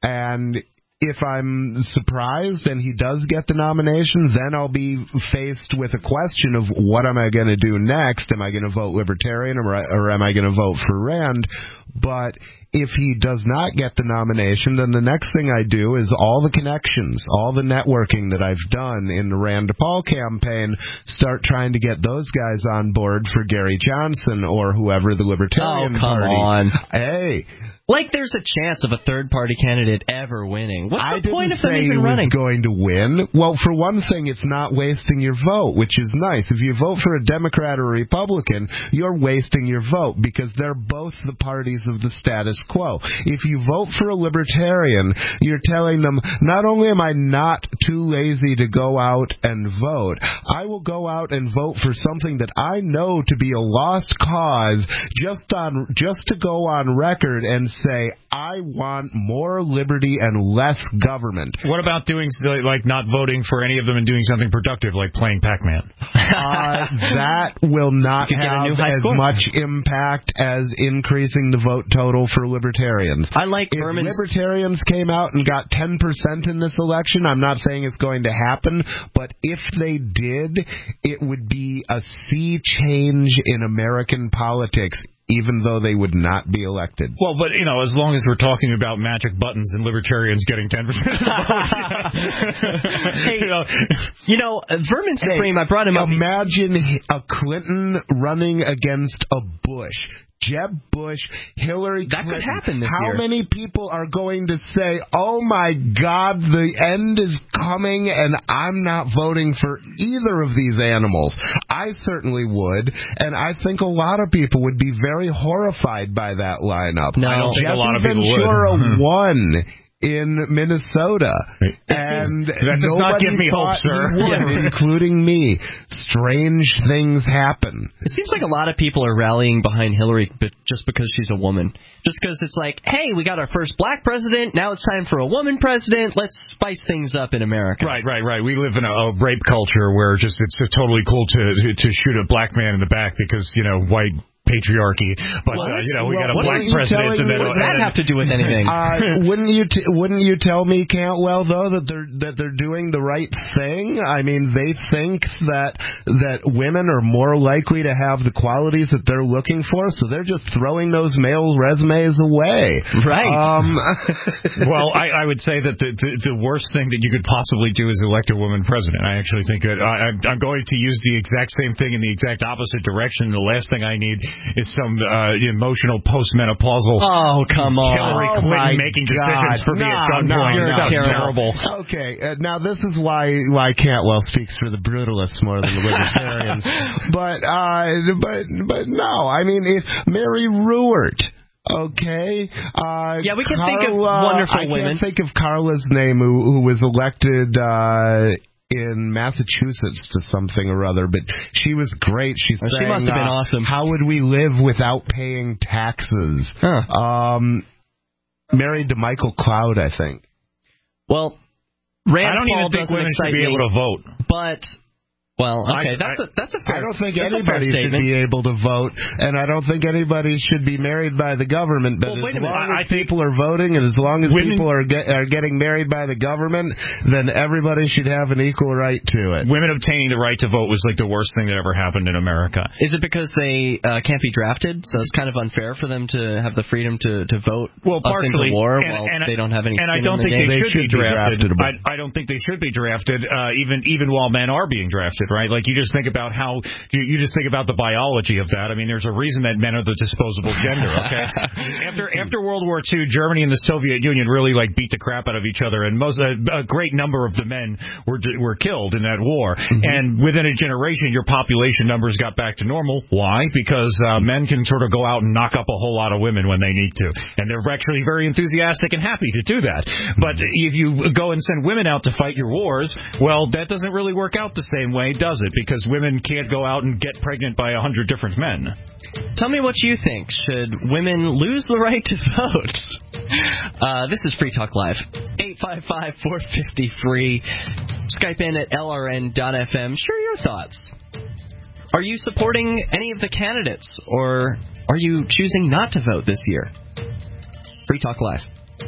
And if I'm surprised and he does get the nomination, then I'll be faced with a question of what am I going to do next? Am I going to vote Libertarian or, or am I going to vote for Rand? But if he does not get the nomination, then the next thing I do is all the connections, all the networking that I've done in the Rand Paul campaign, start trying to get those guys on board for Gary Johnson or whoever the Libertarian Oh, come Party. on. Hey. Like there's a chance of a third-party candidate ever winning. What's I the point didn't of them say even he running? was going to win. Well, for one thing, it's not wasting your vote, which is nice. If you vote for a Democrat or a Republican, you're wasting your vote because they're both the parties of the status quo. If you vote for a Libertarian, you're telling them, not only am I not too lazy to go out and vote, I will go out and vote for something that I know to be a lost cause just on just to go on record and say, I want more liberty and less government. What about doing, like, not voting for any of them and doing something productive, like playing Pac-Man? Uh, that will not You could get a have new high as score. much impact as increasing the vote total for libertarians. I like If Berman's... libertarians came out and got ten percent in this election, I'm not saying it's going to happen, but if they did, it would be a sea change in American politics, even though they would not be elected. Well, but, you know, as long as we're talking about magic buttons and libertarians getting ten percent of the vote. Hey, you know, you know Vermin Supreme, hey, I brought him up. Imagine a Clinton running against a Bush. Jeb Bush, Hillary That Clinton. could happen this How year. many people are going to say, oh my God, the end is coming and I'm not voting for either of these animals? I certainly would, and I think a lot of people would be very horrified by that lineup. No, I don't think Jesse a lot of people Ventura would. won in Minnesota, and that does not give me hope, thought sir. he would, Yeah. including me. Strange things happen. It seems like a lot of people are rallying behind Hillary but just because she's a woman. Just because it's like, hey, we got our first black president, now it's time for a woman president, let's spice things up in America. Right, right, right. We live in a, a rape culture where just it's totally cool to to shoot a black man in the back because, you know, white patriarchy, but Well, uh, you know we well, got a what black are you president. telling And me- then, what does that have to do with anything? Uh, wouldn't you t- wouldn't you tell me, Cantwell, though, that they're that they're doing the right thing? I mean, they think that that women are more likely to have the qualities that they're looking for, so they're just throwing those male resumes away. Right. Um, well, I, I would say that the, the the worst thing that you could possibly do is elect a woman president. I actually think that I, I'm- I'm going to use the exact same thing in the exact opposite direction. The last thing I need is some uh, emotional postmenopausal. Oh, come on. Hillary Oh, Clinton my making decisions God. for me No, at no, gunpoint. you're That's terrible. terrible. Okay, uh, now this is why why Cantwell speaks for the brutalists more than the libertarians. but uh, but but no, I mean if Mary Ruwart. Okay. Uh, Yeah, we can think of Carla- wonderful I women. can't think of Carla's name, who, who was elected uh, in Massachusetts to something or other, but she was great. She's Oh, she saying, must have been uh, awesome. how would we live without paying taxes? Huh. Um, married to Michael Cloud, I think. Well, Rand I don't Paul even think doesn't women should excite be me, able to vote. But, well, okay, I- that's a that's a fair. I don't think that's a fair anybody should statement. be able to vote, and I don't think anybody should be married by the government. But Well, wait as a minute. long I- as I think people are voting, and as long as women- people are get, are getting married by the government, then everybody should have an equal right to it. Women obtaining the right to vote was like the worst thing that ever happened in America. Is it because they uh, can't be drafted, so it's kind of unfair for them to have the freedom to, to vote Well, us partially, into war and, while and, they don't have any and skin I don't in the think game? they, should, be drafted. drafted. I, I don't think they should be drafted, uh, even even while men are being drafted, right? Like you just think about how you, you just think about the biology of that. I mean, there's a reason that men are the disposable gender. Okay, after after World War Two, Germany and the Soviet Union really like beat the crap out of each other, and most a, a great number of the men were were killed in that war. Mm-hmm. And within a generation, your population numbers got back to normal. Why? Because uh, men can sort of go out and knock up a whole lot of women when they need to, and they're actually very enthusiastic and happy to do that. But if you go and send women out to fight your wars, well, that doesn't really work out the same way, does it? Because women can't go out and get pregnant by a hundred different men. Tell me what you think. Should women lose the right to vote? Uh, this is Free Talk Live. eight five five, four five zero, free. Skype in at L R N dot F M. Share your thoughts. Are you supporting any of the candidates, or are you choosing not to vote this year? Free Talk Live.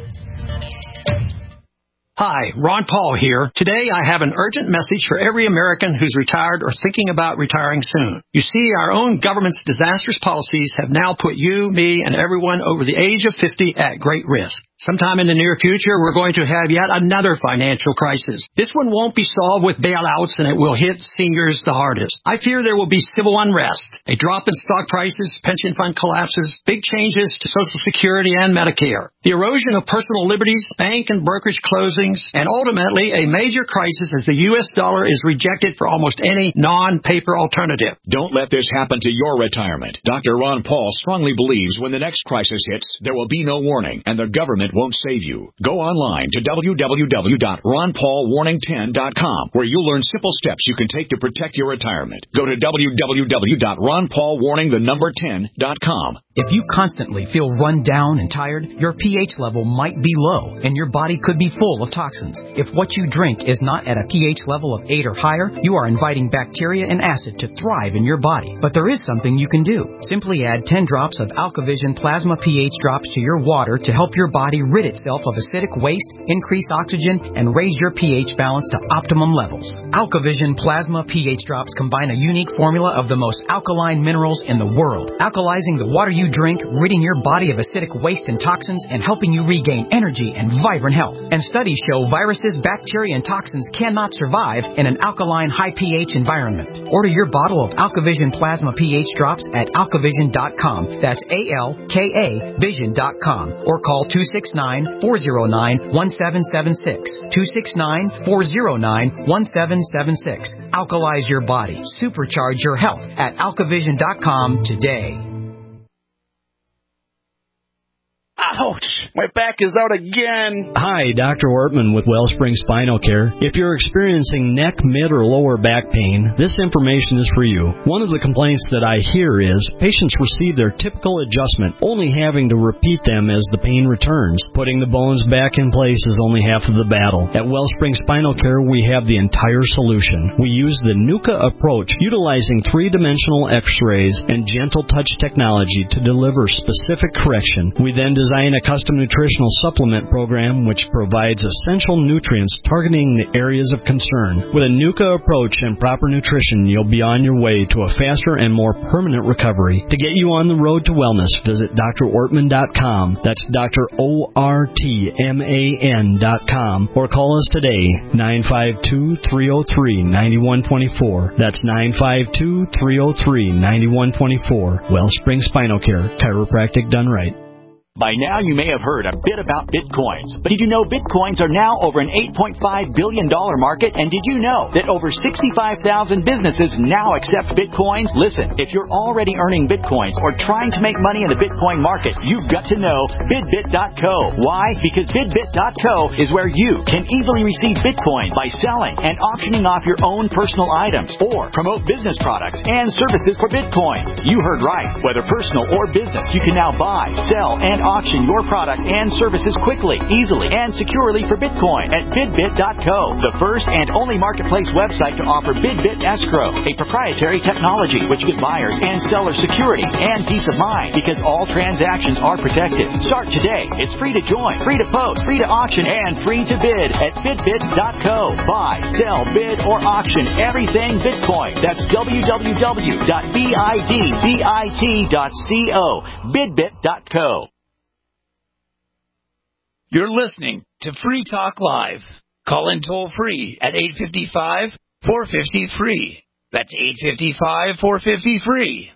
Hi, Ron Paul here. Today I have an urgent message for every American who's retired or thinking about retiring soon. You see, our own government's disastrous policies have now put you, me, and everyone over the age of fifty at great risk. Sometime in the near future, we're going to have yet another financial crisis. This one won't be solved with bailouts, and it will hit seniors the hardest. I fear there will be civil unrest, a drop in stock prices, pension fund collapses, big changes to Social Security and Medicare, the erosion of personal liberties, bank and brokerage closings, and ultimately a major crisis as the U S dollar is rejected for almost any non-paper alternative. Don't let this happen to your retirement. Doctor Ron Paul strongly believes when the next crisis hits, there will be no warning, and the government won't save you. Go online to w w w dot ron paul warning ten dot com, where you'll learn simple steps you can take to protect your retirement. Go to w w w dot ron paul warning the number ten dot com. If you constantly feel run down and tired, your pH level might be low, and your body could be full of toxins. If what you drink is not at a pH level of eight or higher, you are inviting bacteria and acid to thrive in your body. But there is something you can do. Simply add ten drops of AlkaVision Plasma pH drops to your water to help your body body rid itself of acidic waste, increase oxygen, and raise your pH balance to optimum levels. AlkaVision Plasma pH drops combine a unique formula of the most alkaline minerals in the world, alkalizing the water you drink, ridding your body of acidic waste and toxins, and helping you regain energy and vibrant health. And studies show viruses, bacteria, and toxins cannot survive in an alkaline, high pH environment. Order your bottle of AlkaVision Plasma pH drops at alkavision dot com. That's A L K A vision dot com. Or call two six nine, four zero nine, one seven seven six. two six nine, four zero nine, one seven seven six. Alkalize your body. Supercharge your health at alkavision dot com today. Ouch! My back is out again. Hi, Doctor Ortman with Wellspring Spinal Care. If you're experiencing neck, mid, or lower back pain, this information is for you. One of the complaints that I hear is patients receive their typical adjustment, only having to repeat them as the pain returns. Putting the bones back in place is only half of the battle. At Wellspring Spinal Care, we have the entire solution. We use the NUCA approach, utilizing three-dimensional x-rays and gentle touch technology to deliver specific correction. We then design a custom nutritional supplement program which provides essential nutrients targeting the areas of concern. With a NUCA approach and proper nutrition, you'll be on your way to a faster and more permanent recovery. To get you on the road to wellness, visit D R ortman dot com. That's Doctor O R T M A N dot com. Or call us today, nine five two, three oh three, nine one two four. That's nine five two, three oh three, nine one two four. Wellspring Spinal Care, chiropractic done right. By now, you may have heard a bit about Bitcoins. But did you know Bitcoins are now over an eight point five billion dollars market? And did you know that over sixty-five thousand businesses now accept Bitcoins? Listen, if you're already earning Bitcoins or trying to make money in the Bitcoin market, you've got to know Bidbit dot co. Why? Because Bidbit dot co is where you can easily receive Bitcoins by selling and auctioning off your own personal items or promote business products and services for Bitcoin. You heard right. Whether personal or business, you can now buy, sell, and auction your product and services quickly, easily, and securely for Bitcoin at Bidbit dot co, the first and only marketplace website to offer Bidbit Escrow, a proprietary technology which gives buyers and sellers security and peace of mind because all transactions are protected. Start today. It's free to join, free to post, free to auction, and free to bid at Bidbit dot co. Buy, sell, bid, or auction everything Bitcoin. That's w w w dot bidbit dot co. Bidbit dot co. You're listening to Free Talk Live. Call in toll free at eight five five, four five zero, free. That's eight five five, four five zero, free.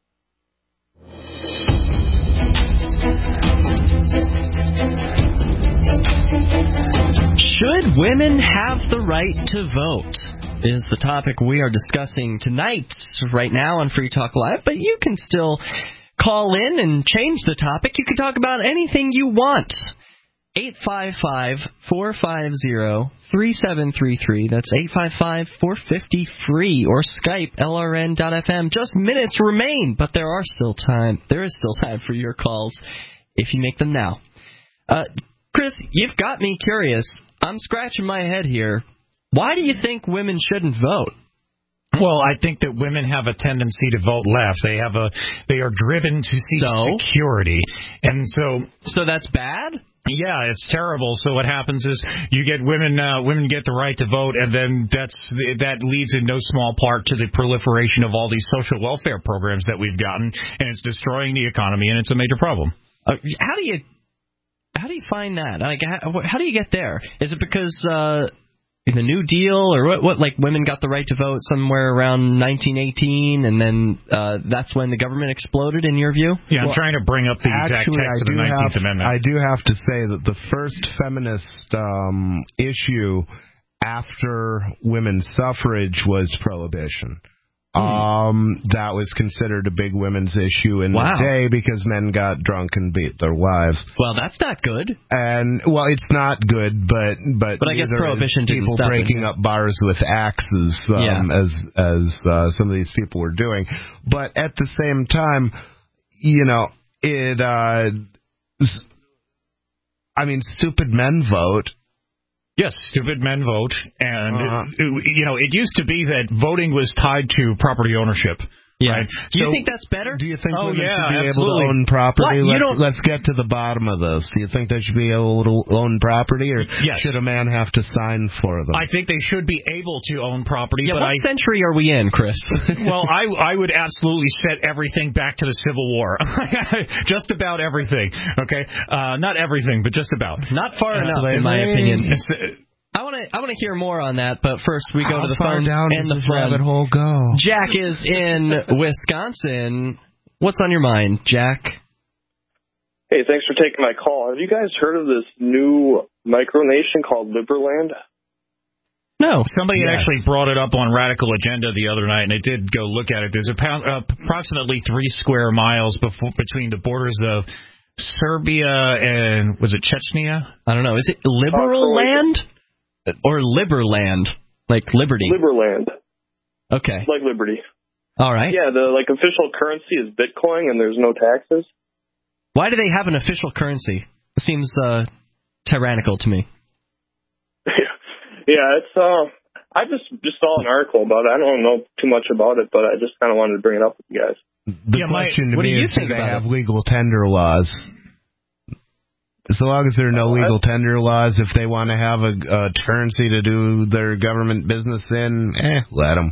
Should women have the right to vote? Is the topic we are discussing tonight, right now on Free Talk Live, but you can still call in and change the topic. You can talk about anything you want. eight five five, four five zero, three seven three three. That's eight five five, four five zero, free. Or Skype, L R N dot F M. Just minutes remain, but there are still time. There is still time for your calls if you make them now. Uh, Chris, you've got me curious. I'm scratching my head here. Why do you think women shouldn't vote? Well, I think that women have a tendency to vote left. They have a they are driven to seek so? security, and so so that's bad. Yeah, it's terrible. So what happens is you get women uh, women get the right to vote, and then that's that leads in no small part to the proliferation of all these social welfare programs that we've gotten, and it's destroying the economy, and it's a major problem. Uh, how do you how do you find that? Like, how, how do you get there? Is it because uh, the New Deal, or what, what? Like, women got the right to vote somewhere around nineteen eighteen, and then uh, that's when the government exploded, in your view? Yeah, I'm well, trying to bring up the exact actually, text of the nineteenth have, Amendment. I do have to say that the first feminist um, issue after women's suffrage was prohibition. Um, that was considered a big women's issue in wow. the day because men got drunk and beat their wives. Well, that's not good. And well, it's not good, but but, but I guess prohibition didn't people stop breaking it. up bars with axes, um, yeah. as as uh, some of these people were doing. But at the same time, you know, it. Uh, I mean, stupid men vote. Yes, stupid men vote, and uh-huh. it, you know, it used to be that voting was tied to property ownership. Yeah. Right? Do you So- think that's better? Do you think Oh, women yeah, should be absolutely. able to own property? What? You Let's, don't- let's get to the bottom of this. Do you think they should be able to own property, or Yes. should a man have to sign for them? I think they should be able to own property, Yeah, but what I century are we in, Chris? well, I I would absolutely set everything back to the Civil War. Just about everything. Okay, uh, not everything, but just about. Not far enough, in my opinion. I want to I want to hear more on that, but first we go How to the far phones down and does the this rabbit phone. hole go? Jack is in Wisconsin. What's on your mind, Jack? Hey, thanks for taking my call. Have you guys heard of this new micronation called Liberland? No. Somebody Yes. actually brought it up on Radical Agenda the other night, and I did go look at it. There's about, uh, approximately three square miles before, between the borders of Serbia and, was it Chechnya? I don't know. Is it liberal Uh, land or Liberland? Like liberty? Liberland. Okay. Like Liberty. All right. Yeah, the like official currency is Bitcoin, and there's no taxes. Why do they have an official currency? It seems uh, tyrannical to me. Yeah, it's uh, I just just saw an article about it. I don't know too much about it, but I just kind of wanted to bring it up with you guys. The Yeah, my- question to what do me you is, do think they about have it? legal tender laws? So long as there are no legal tender laws, if they want to have a, a currency to do their government business in, eh, let them.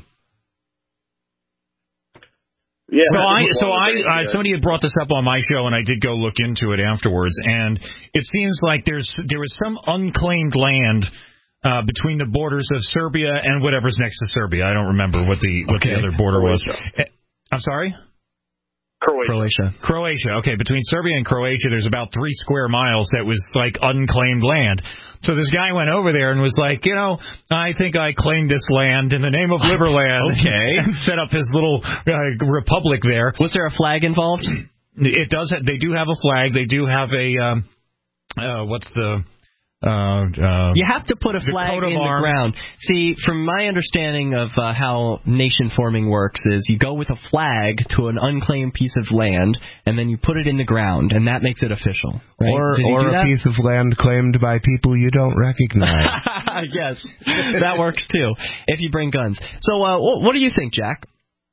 Yeah. So I, so I, Yeah. uh, somebody had brought this up on my show, and I did go look into it afterwards. And it seems like there's there was some unclaimed land uh, between the borders of Serbia and whatever's next to Serbia. I don't remember what the what the Okay. other border was. Croatia. Eh, I'm sorry. Croatia. Croatia. Croatia. Okay, between Serbia and Croatia, there's about three square miles that was like unclaimed land. So this guy went over there and was like, you know, I think I claimed this land in the name of Liberland. Okay. And set up his little uh, republic there. Was there a flag involved? It does. Have, they do have a flag. They do have a um, uh, what's the uh, uh, You have to put a the flag coat of in the arms. ground. See, from my understanding of uh, how nation forming works is you go with a flag to an unclaimed piece of land, and then you put it in the ground, and that makes it official. Right? Or, Did he or do a that? piece of land claimed by people you don't recognize. Yes, that works too, if you bring guns. So uh, what, what do you think, Jack?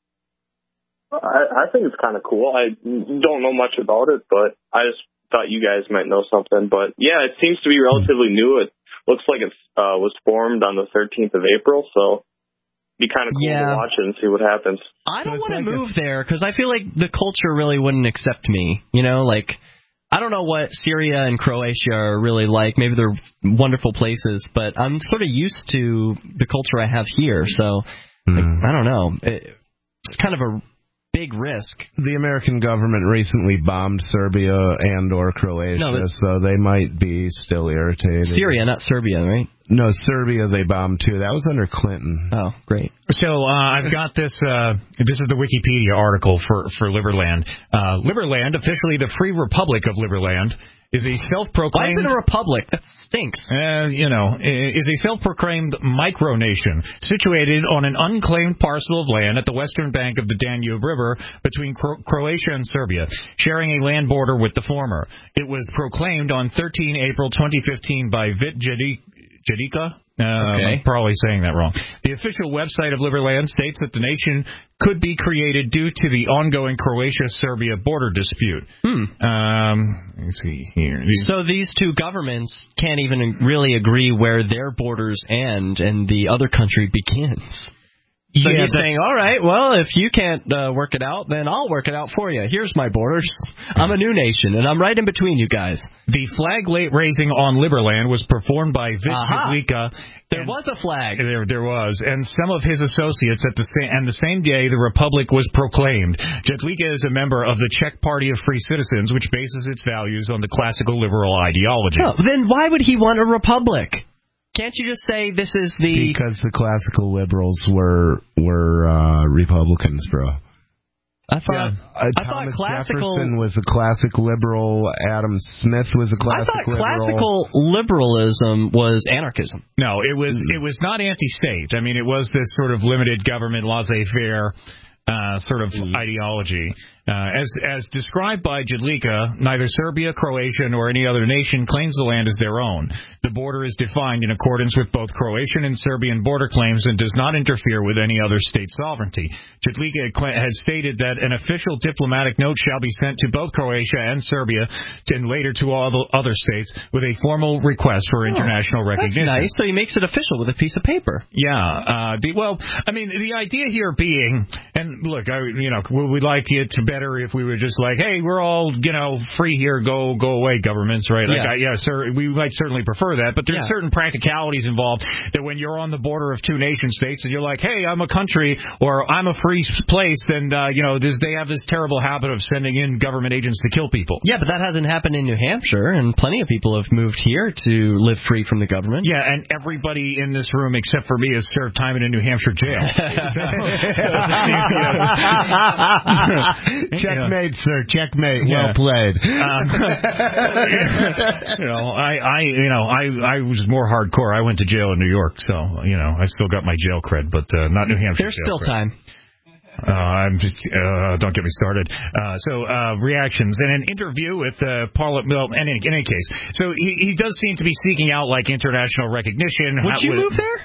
I, I think it's kind of cool. I don't know much about it, but I just thought you guys might know something. But yeah, it seems to be relatively new. It looks like it uh, was formed on the thirteenth of April, so it'd be kind of cool Yeah. to watch it and see what happens. I don't want to move there because I feel like the culture really wouldn't accept me. You know, like I don't know what Syria and Croatia are really like. Maybe they're wonderful places, but I'm sort of used to the culture I have here. So like, I don't know. It, it's kind of a big risk. The American government recently bombed Serbia and or Croatia, No, but- so they might be still irritated. Syria, not Serbia, right? No, Serbia they bombed too. That was under Clinton. Oh, great. So uh, I've got this. Uh, this is the Wikipedia article for for Liberland. Uh, Liberland, officially the Free Republic of Liberland, is a self-proclaimed. Why is it a republic? That stinks. Uh, you know, is a self-proclaimed micronation situated on an unclaimed parcel of land at the western bank of the Danube River between Cro- Croatia and Serbia, sharing a land border with the former. It was proclaimed on the thirteenth of April twenty fifteen by Vit Jedica. Jedica? Uh, Okay. I'm probably saying that wrong. The official website of Liberland states that the nation could be created due to the ongoing Croatia-Serbia border dispute. Hmm. Um, let me see here. These- So these two governments can't even really agree where their borders end and the other country begins. So Yeah, he's that's- saying, all right, well, if you can't uh, work it out, then I'll work it out for you. Here's my borders. I'm a new nation, and I'm right in between you guys. The flag la- raising on Liberland was performed by Vit Aha. Jedlica. There was a flag. There, there was, and some of his associates at the same and the same day the republic was proclaimed. Jedlica is a member of the Czech Party of Free Citizens, which bases its values on the classical liberal ideology. Oh, then why would he want a republic? Can't you just say this is the... Because the classical liberals were were uh, Republicans, bro. I thought, Uh, I thought Thomas classical... Jefferson was a classic liberal. Adam Smith was a I classic thought liberal. classical liberalism was anarchism. No, it was it was not anti-state. I mean, it was this sort of limited government, laissez-faire uh, sort of ideology. Uh, as as described by Jedlica, neither Serbia, Croatia, nor any other nation claims the land as their own. The border is defined in accordance with both Croatian and Serbian border claims and does not interfere with any other state sovereignty. Jedlica has stated that an official diplomatic note shall be sent to both Croatia and Serbia and later to all the other states with a formal request for oh, international recognition. That's nice. So he makes it official with a piece of paper. Yeah. Uh, the, well, I mean, the idea here being, and look, I, you know, we'd like it to better if we were just like, hey, we're all, you know, free here, go go away, governments, right? Like, Yeah, I, yeah sir, we might certainly prefer that, but there's Yeah. certain practicalities involved that when you're on the border of two nation states and you're like, hey, I'm a country or I'm a free place, then, uh, you know, this, they have this terrible habit of sending in government agents to kill people. Yeah, but that hasn't happened in New Hampshire, and plenty of people have moved here to live free from the government. Yeah, and everybody in this room except for me has served time in a New Hampshire jail. Checkmate, sir. Checkmate. Yeah. Well played. Uh, you know, I, I, you know, I, I was more hardcore. I went to jail in New York, so you know, I still got my jail cred, but uh, not New Hampshire. There's jail still cred. time. Uh, I'm just uh, don't get me started. Uh, so uh, reactions in an interview with uh, Parliament. Well, in any, in any case, so he, he does seem to be seeking out like international recognition. Would How, you with, move there?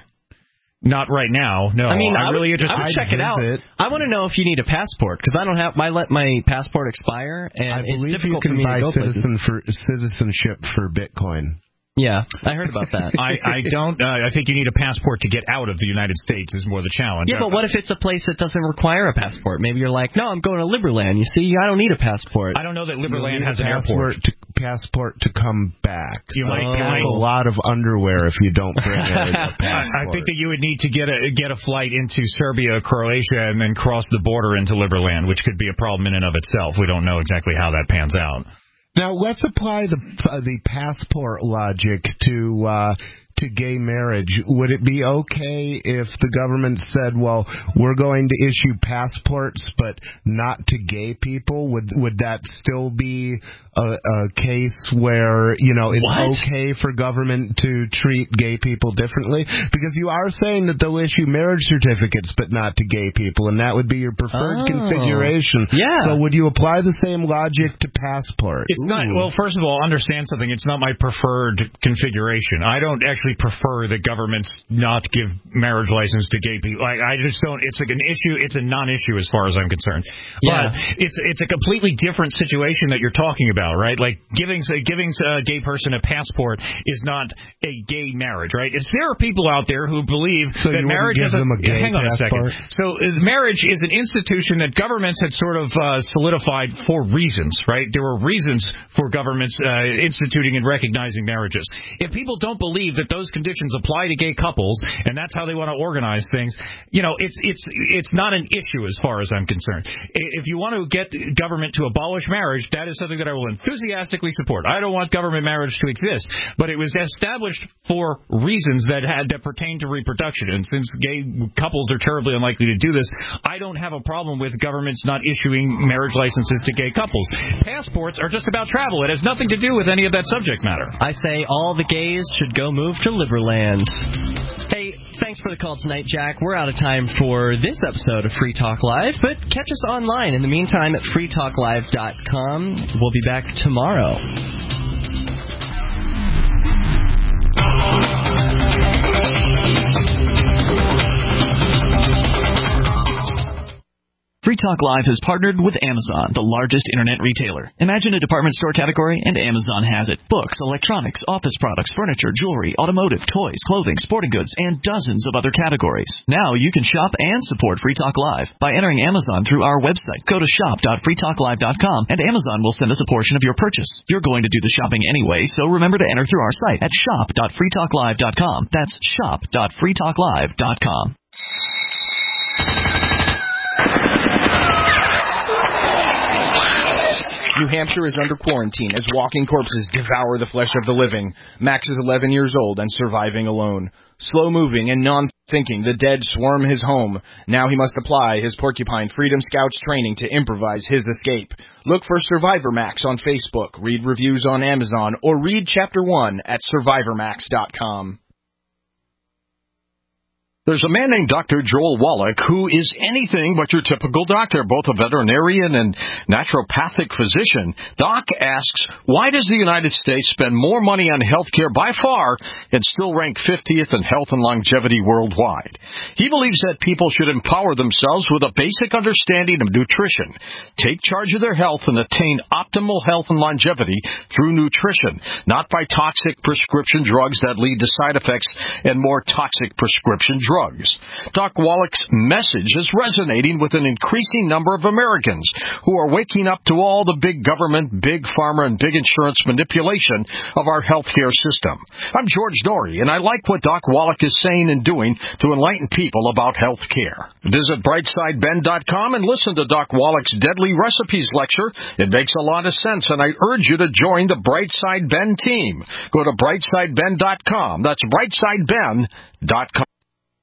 Not right now. No, I mean, I'm I really would, interested. I would check it out. I want to know if you need a passport because I don't have. I let my passport expire, and I it's believe difficult you can for me buy to go places. citizen for, citizenship for Bitcoin. Yeah, I heard about that. I, I don't. Uh, I think you need a passport to get out of the United States is more the challenge. Yeah, but what if it's a place that doesn't require a passport? Maybe you're like, no, I'm going to Liberland. You see, I don't need a passport. I don't know that Liberland You has need an a passport airport. to, passport to come back. You like, might- pack might- a lot of underwear if you don't bring a, a passport. I think that you would need to get a get a flight into Serbia, Croatia, and then cross the border into Liberland, which could be a problem in and of itself. We don't know exactly how that pans out. Now let's apply the uh, the passport logic to uh, to gay marriage. Would it be okay if the government said, "Well, we're going to issue passports, but not to gay people"? Would would that still be a, a case where you know it's What? okay for government to treat gay people differently? Because you are saying that they'll issue marriage certificates, but not to gay people, and that would be your preferred Oh. configuration. Yeah. So would you apply the same logic to passports? It's not. Well, first of all, understand something. It's not my preferred configuration. I don't actually prefer that governments not give marriage license to gay people. I, I just don't. It's like an issue. It's a non-issue as far as I'm concerned. Yeah. But it's it's a completely different situation that you're talking about, right? Like giving say, giving a gay person a passport is not a gay marriage, right? It's there are people out there who believe So that you wouldn't marriage give is a, them a gay hang on passport? a second. So uh, marriage is an institution that governments had sort of uh, solidified for reasons, right? There were reasons for governments uh, instituting and recognizing marriages. If people don't believe that those conditions apply to gay couples and that's how they want to organize things, you know, it's it's it's not an issue as far as I'm concerned. If you want to get government to abolish marriage, that is something that I will enthusiastically support. I don't want government marriage to exist, but it was established for reasons that had that pertain to reproduction. And since gay couples are terribly unlikely to do this, I don't have a problem with governments not issuing marriage licenses to gay couples. Passports are just about travel. It has nothing to do with any of that subject matter. I say all the gays should go move to Liberland. Hey, thanks for the call tonight, Jack. We're out of time for this episode of Free Talk Live, but catch us online in the meantime at free talk live dot com. We'll be back tomorrow. Free Talk Live has partnered with Amazon, the largest internet retailer. Imagine a department store category, and Amazon has it. Books, electronics, office products, furniture, jewelry, automotive, toys, clothing, sporting goods, and dozens of other categories. Now you can shop and support Free Talk Live by entering Amazon through our website. Go to shop dot free talk live dot com, and Amazon will send us a portion of your purchase. You're going to do the shopping anyway, so remember to enter through our site at shop dot free talk live dot com. That's shop dot free talk live dot com. New Hampshire is under quarantine as walking corpses devour the flesh of the living. Max is eleven years old and surviving alone. Slow-moving and non-thinking, the dead swarm his home. Now he must apply his Porcupine Freedom Scouts training to improvise his escape. Look for Survivor Max on Facebook, read reviews on Amazon, or read Chapter one at survivor max dot com. There's a man named Doctor Joel Wallach who is anything but your typical doctor, both a veterinarian and naturopathic physician. Doc asks, why does the United States spend more money on health care by far and still rank fiftieth in health and longevity worldwide? He believes that people should empower themselves with a basic understanding of nutrition, take charge of their health, and attain optimal health and longevity through nutrition, not by toxic prescription drugs that lead to side effects and more toxic prescription drugs. Drugs. Doc Wallach's message is resonating with an increasing number of Americans who are waking up to all the big government, big pharma, and big insurance manipulation of our healthcare system. I'm George Dory, and I like what Doc Wallach is saying and doing to enlighten people about health care. Visit brightside ben dot com and listen to Doc Wallach's Deadly Recipes lecture. It makes a lot of sense, and I urge you to join the Brightside Ben team. Go to brightside ben dot com. That's brightside ben dot com.